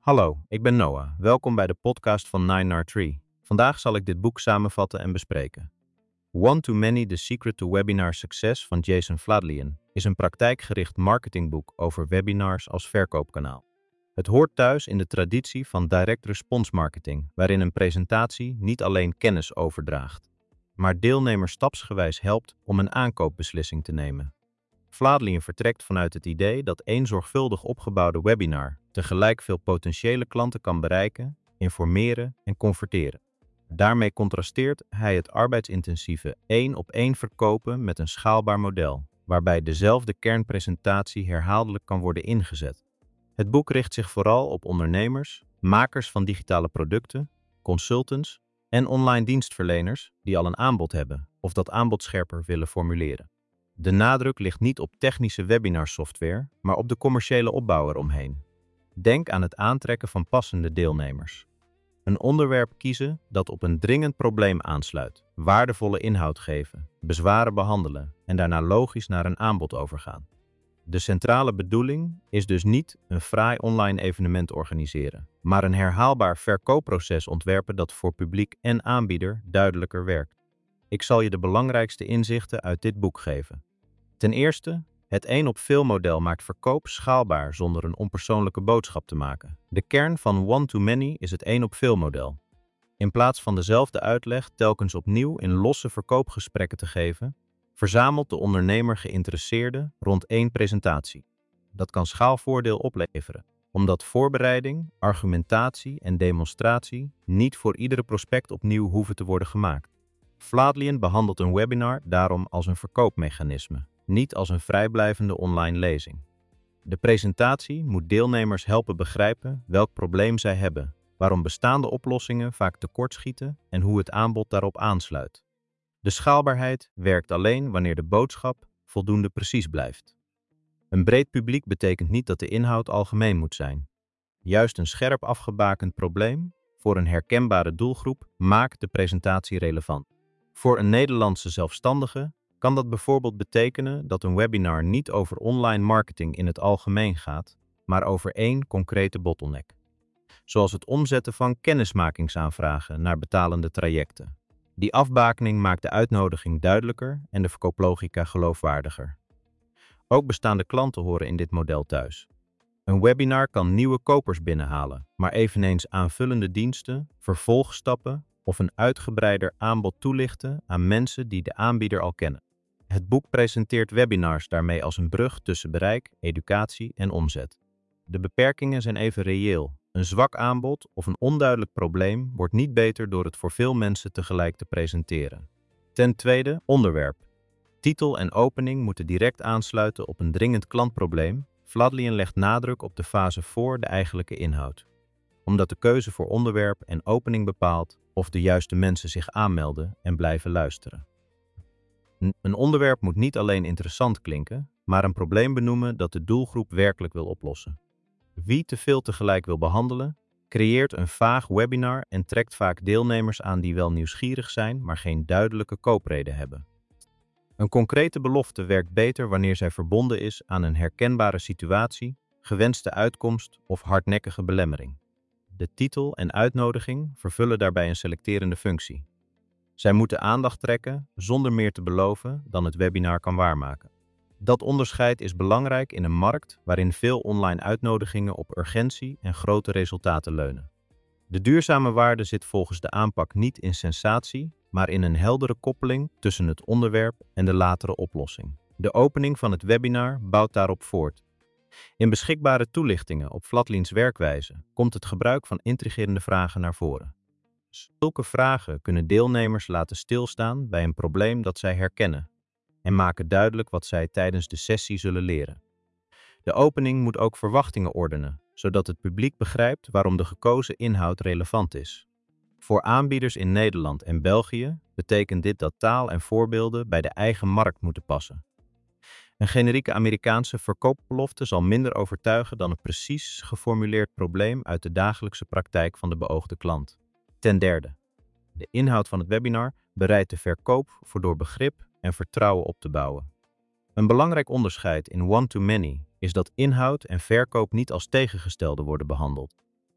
Hallo, ik ben Noah. Welkom bij de podcast van 9R3. Vandaag zal ik dit boek samenvatten en bespreken. One to Many: The Secret to Webinar Success van Jason Fladlien is een praktijkgericht marketingboek over webinars als verkoopkanaal. Het hoort thuis in de traditie van direct response marketing, waarin een presentatie niet alleen kennis overdraagt, maar deelnemers stapsgewijs helpt om een aankoopbeslissing te nemen. Fladlien vertrekt vanuit het idee dat één zorgvuldig opgebouwde webinar tegelijk veel potentiële klanten kan bereiken, informeren en converteren. Daarmee contrasteert hij het arbeidsintensieve één-op-één verkopen met een schaalbaar model, waarbij dezelfde kernpresentatie herhaaldelijk kan worden ingezet. Het boek richt zich vooral op ondernemers, makers van digitale producten, consultants en online dienstverleners die al een aanbod hebben of dat aanbod scherper willen formuleren. De nadruk ligt niet op technische webinarsoftware, maar op de commerciële opbouw eromheen. Denk aan het aantrekken van passende deelnemers. Een onderwerp kiezen dat op een dringend probleem aansluit, waardevolle inhoud geven, bezwaren behandelen en daarna logisch naar een aanbod overgaan. De centrale bedoeling is dus niet een fraai online evenement organiseren, maar een herhaalbaar verkoopproces ontwerpen dat voor publiek en aanbieder duidelijker werkt. Ik zal je de belangrijkste inzichten uit dit boek geven. Ten eerste, het één-op-veel model maakt verkoop schaalbaar zonder een onpersoonlijke boodschap te maken. De kern van one-to-many is het één-op-veel model. In plaats van dezelfde uitleg telkens opnieuw in losse verkoopgesprekken te geven, verzamelt de ondernemer geïnteresseerden rond één presentatie. Dat kan schaalvoordeel opleveren, omdat voorbereiding, argumentatie en demonstratie niet voor iedere prospect opnieuw hoeven te worden gemaakt. Fladlien behandelt een webinar daarom als een verkoopmechanisme, niet als een vrijblijvende online lezing. De presentatie moet deelnemers helpen begrijpen welk probleem zij hebben, waarom bestaande oplossingen vaak tekortschieten en hoe het aanbod daarop aansluit. De schaalbaarheid werkt alleen wanneer de boodschap voldoende precies blijft. Een breed publiek betekent niet dat de inhoud algemeen moet zijn. Juist een scherp afgebakend probleem voor een herkenbare doelgroep maakt de presentatie relevant. Voor een Nederlandse zelfstandige kan dat bijvoorbeeld betekenen dat een webinar niet over online marketing in het algemeen gaat, maar over één concrete bottleneck. Zoals het omzetten van kennismakingsaanvragen naar betalende trajecten. Die afbakening maakt de uitnodiging duidelijker en de verkooplogica geloofwaardiger. Ook bestaande klanten horen in dit model thuis. Een webinar kan nieuwe kopers binnenhalen, maar eveneens aanvullende diensten, vervolgstappen of een uitgebreider aanbod toelichten aan mensen die de aanbieder al kennen. Het boek presenteert webinars daarmee als een brug tussen bereik, educatie en omzet. De beperkingen zijn even reëel. Een zwak aanbod of een onduidelijk probleem wordt niet beter door het voor veel mensen tegelijk te presenteren. Ten tweede, onderwerp. Titel en opening moeten direct aansluiten op een dringend klantprobleem. Fladlien legt nadruk op de fase voor de eigenlijke inhoud, omdat de keuze voor onderwerp en opening bepaalt of de juiste mensen zich aanmelden en blijven luisteren. Een onderwerp moet niet alleen interessant klinken, maar een probleem benoemen dat de doelgroep werkelijk wil oplossen. Wie te veel tegelijk wil behandelen, creëert een vaag webinar en trekt vaak deelnemers aan die wel nieuwsgierig zijn, maar geen duidelijke koopreden hebben. Een concrete belofte werkt beter wanneer zij verbonden is aan een herkenbare situatie, gewenste uitkomst of hardnekkige belemmering. De titel en uitnodiging vervullen daarbij een selecterende functie. Zij moeten aandacht trekken zonder meer te beloven dan het webinar kan waarmaken. Dat onderscheid is belangrijk in een markt waarin veel online uitnodigingen op urgentie en grote resultaten leunen. De duurzame waarde zit volgens de aanpak niet in sensatie, maar in een heldere koppeling tussen het onderwerp en de latere oplossing. De opening van het webinar bouwt daarop voort. In beschikbare toelichtingen op Fladliens werkwijze komt het gebruik van intrigerende vragen naar voren. Zulke vragen kunnen deelnemers laten stilstaan bij een probleem dat zij herkennen en maken duidelijk wat zij tijdens de sessie zullen leren. De opening moet ook verwachtingen ordenen, zodat het publiek begrijpt waarom de gekozen inhoud relevant is. Voor aanbieders in Nederland en België betekent dit dat taal en voorbeelden bij de eigen markt moeten passen. Een generieke Amerikaanse verkoopbelofte zal minder overtuigen dan een precies geformuleerd probleem uit de dagelijkse praktijk van de beoogde klant. Ten derde, de inhoud van het webinar bereidt de verkoop voor door begrip en vertrouwen op te bouwen. Een belangrijk onderscheid in one-to-many is dat inhoud en verkoop niet als tegengestelde worden behandeld,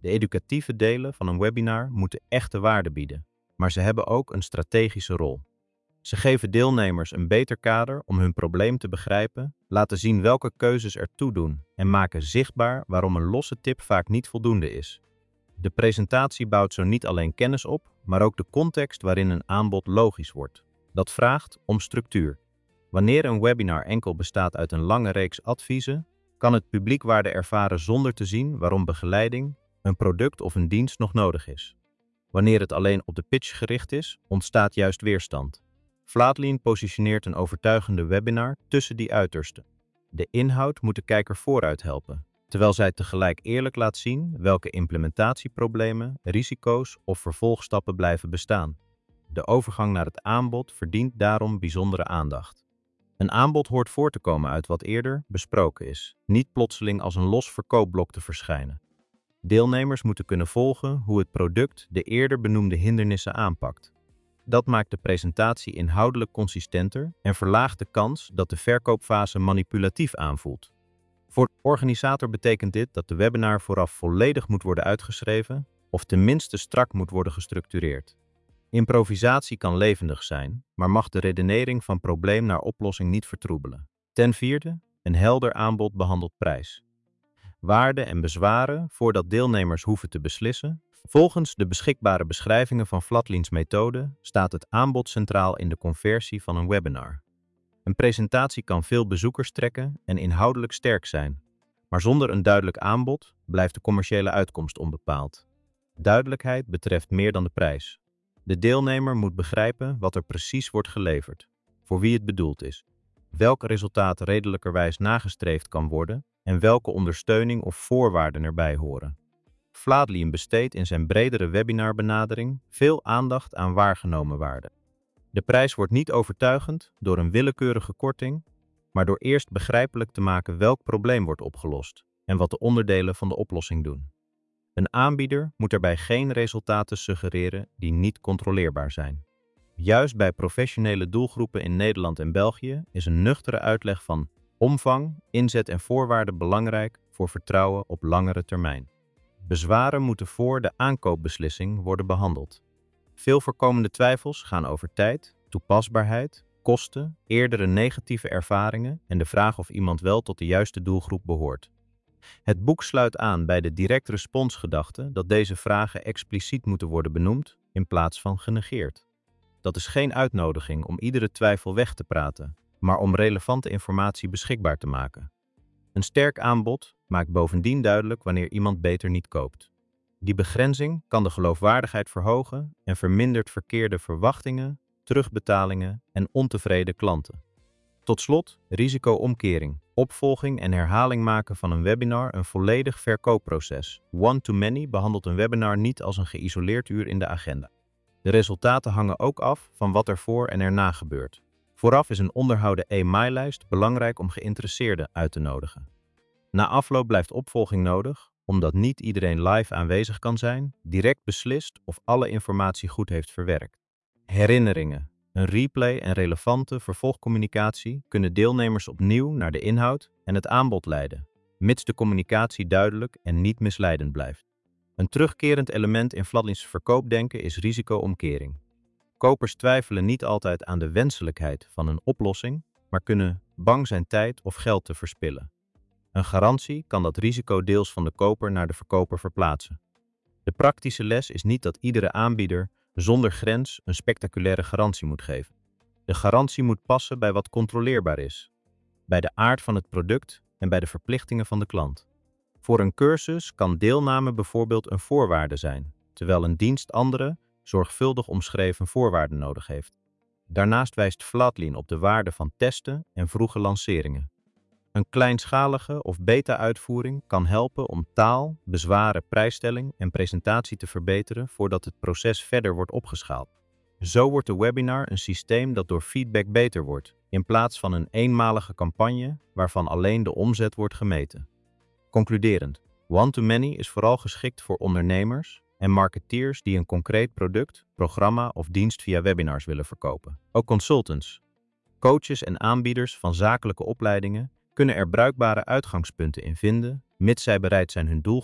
De educatieve delen van een webinar moeten echte waarde bieden, maar ze hebben ook een strategische rol. Ze geven deelnemers een beter kader om hun probleem te begrijpen, laten zien welke keuzes ertoe doen en maken zichtbaar waarom een losse tip vaak niet voldoende is. De presentatie bouwt zo niet alleen kennis op, maar ook de context waarin een aanbod logisch wordt. Dat vraagt om structuur. Wanneer een webinar enkel bestaat uit een lange reeks adviezen, kan het publiek waarde ervaren zonder te zien waarom begeleiding, een product of een dienst nog nodig is. Wanneer het alleen op de pitch gericht is, ontstaat juist weerstand. Fladlien positioneert een overtuigende webinar tussen die uitersten. De inhoud moet de kijker vooruit helpen, terwijl zij tegelijk eerlijk laat zien welke implementatieproblemen, risico's of vervolgstappen blijven bestaan. De overgang naar het aanbod verdient daarom bijzondere aandacht. Een aanbod hoort voort te komen uit wat eerder besproken is, niet plotseling als een los verkoopblok te verschijnen. Deelnemers moeten kunnen volgen hoe het product de eerder benoemde hindernissen aanpakt. Dat maakt de presentatie inhoudelijk consistenter en verlaagt de kans dat de verkoopfase manipulatief aanvoelt. Voor de organisator betekent dit dat de webinar vooraf volledig moet worden uitgeschreven of tenminste strak moet worden gestructureerd. Improvisatie kan levendig zijn, maar mag de redenering van probleem naar oplossing niet vertroebelen. Ten vierde, een helder aanbod behandelt prijs. Waarden en bezwaren voordat deelnemers hoeven te beslissen. Volgens de beschikbare beschrijvingen van Fladliens methode staat het aanbod centraal in de conversie van een webinar. Een presentatie kan veel bezoekers trekken en inhoudelijk sterk zijn, maar zonder een duidelijk aanbod blijft de commerciële uitkomst onbepaald. Duidelijkheid betreft meer dan de prijs. De deelnemer moet begrijpen wat er precies wordt geleverd, voor wie het bedoeld is, welk resultaat redelijkerwijs nagestreefd kan worden en welke ondersteuning of voorwaarden erbij horen. Fladlien besteedt in zijn bredere webinarbenadering veel aandacht aan waargenomen waarde. De prijs wordt niet overtuigend door een willekeurige korting, maar door eerst begrijpelijk te maken welk probleem wordt opgelost en wat de onderdelen van de oplossing doen. Een aanbieder moet daarbij geen resultaten suggereren die niet controleerbaar zijn. Juist bij professionele doelgroepen in Nederland en België is een nuchtere uitleg van omvang, inzet en voorwaarden belangrijk voor vertrouwen op langere termijn. Bezwaren moeten voor de aankoopbeslissing worden behandeld. Veel voorkomende twijfels gaan over tijd, toepasbaarheid, kosten, eerdere negatieve ervaringen en de vraag of iemand wel tot de juiste doelgroep behoort. Het boek sluit aan bij de direct-responsgedachte dat deze vragen expliciet moeten worden benoemd in plaats van genegeerd. Dat is geen uitnodiging om iedere twijfel weg te praten, maar om relevante informatie beschikbaar te maken. Een sterk aanbod maakt bovendien duidelijk wanneer iemand beter niet koopt. Die begrenzing kan de geloofwaardigheid verhogen en vermindert verkeerde verwachtingen, terugbetalingen en ontevreden klanten. Tot slot, risicoomkering, opvolging en herhaling maken van een webinar een volledig verkoopproces. One-to-many behandelt een webinar niet als een geïsoleerd uur in de agenda. De resultaten hangen ook af van wat er voor en erna gebeurt. Vooraf is een onderhouden e-maillijst belangrijk om geïnteresseerden uit te nodigen. Na afloop blijft opvolging nodig, omdat niet iedereen live aanwezig kan zijn, direct beslist of alle informatie goed heeft verwerkt. Herinneringen, een replay en relevante vervolgcommunicatie kunnen deelnemers opnieuw naar de inhoud en het aanbod leiden, mits de communicatie duidelijk en niet misleidend blijft. Een terugkerend element in Fladliens verkoopdenken is risicoomkering. Kopers twijfelen niet altijd aan de wenselijkheid van een oplossing, maar kunnen bang zijn tijd of geld te verspillen. Een garantie kan dat risico deels van de koper naar de verkoper verplaatsen. De praktische les is niet dat iedere aanbieder zonder grens een spectaculaire garantie moet geven. De garantie moet passen bij wat controleerbaar is, bij de aard van het product en bij de verplichtingen van de klant. Voor een cursus kan deelname bijvoorbeeld een voorwaarde zijn, terwijl een dienst andere, zorgvuldig omschreven voorwaarden nodig heeft. Daarnaast wijst Fladlien op de waarde van testen en vroege lanceringen. Een kleinschalige of beta-uitvoering kan helpen om taal, bezwaren, prijsstelling en presentatie te verbeteren voordat het proces verder wordt opgeschaald. Zo wordt de webinar een systeem dat door feedback beter wordt, in plaats van een eenmalige campagne waarvan alleen de omzet wordt gemeten. Concluderend, One-to-Many is vooral geschikt voor ondernemers en marketeers die een concreet product, programma of dienst via webinars willen verkopen. Ook consultants, coaches en aanbieders van zakelijke opleidingen kunnen er bruikbare uitgangspunten in vinden, mits zij bereid zijn hun doelgroep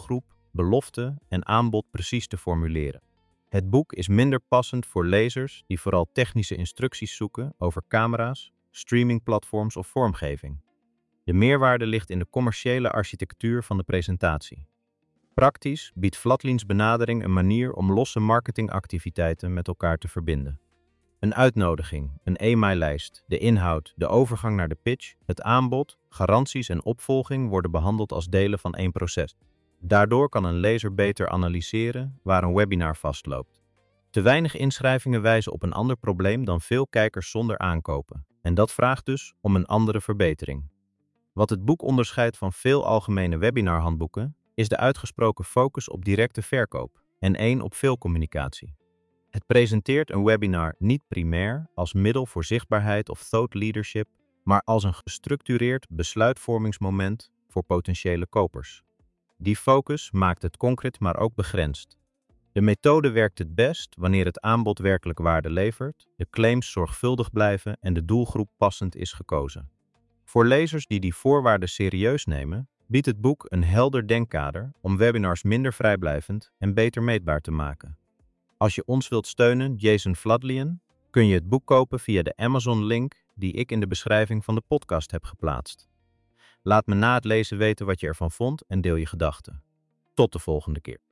belofte en aanbod precies te formuleren. Het boek is minder passend voor lezers die vooral technische instructies zoeken over camera's, streamingplatforms of vormgeving. De meerwaarde ligt in de commerciële architectuur van de presentatie. Praktisch biedt Vladlin's benadering een manier om losse marketingactiviteiten met elkaar te verbinden. Een uitnodiging, een e-maillijst, de inhoud, de overgang naar de pitch, het aanbod, garanties en opvolging worden behandeld als delen van één proces. Daardoor kan een lezer beter analyseren waar een webinar vastloopt. Te weinig inschrijvingen wijzen op een ander probleem dan veel kijkers zonder aankopen. En dat vraagt dus om een andere verbetering. Wat het boek onderscheidt van veel algemene webinarhandboeken, is de uitgesproken focus op directe verkoop en één op veel communicatie. Het presenteert een webinar niet primair als middel voor zichtbaarheid of thought leadership, maar als een gestructureerd besluitvormingsmoment voor potentiële kopers. Die focus maakt het concreet maar ook begrensd. De methode werkt het best wanneer het aanbod werkelijk waarde levert, de claims zorgvuldig blijven en de doelgroep passend is gekozen. Voor lezers die die voorwaarden serieus nemen, biedt het boek een helder denkkader om webinars minder vrijblijvend en beter meetbaar te maken. Als je ons wilt steunen, Jason Vladlian, kun je het boek kopen via de Amazon-link die ik in de beschrijving van de podcast heb geplaatst. Laat me na het lezen weten wat je ervan vond en deel je gedachten. Tot de volgende keer.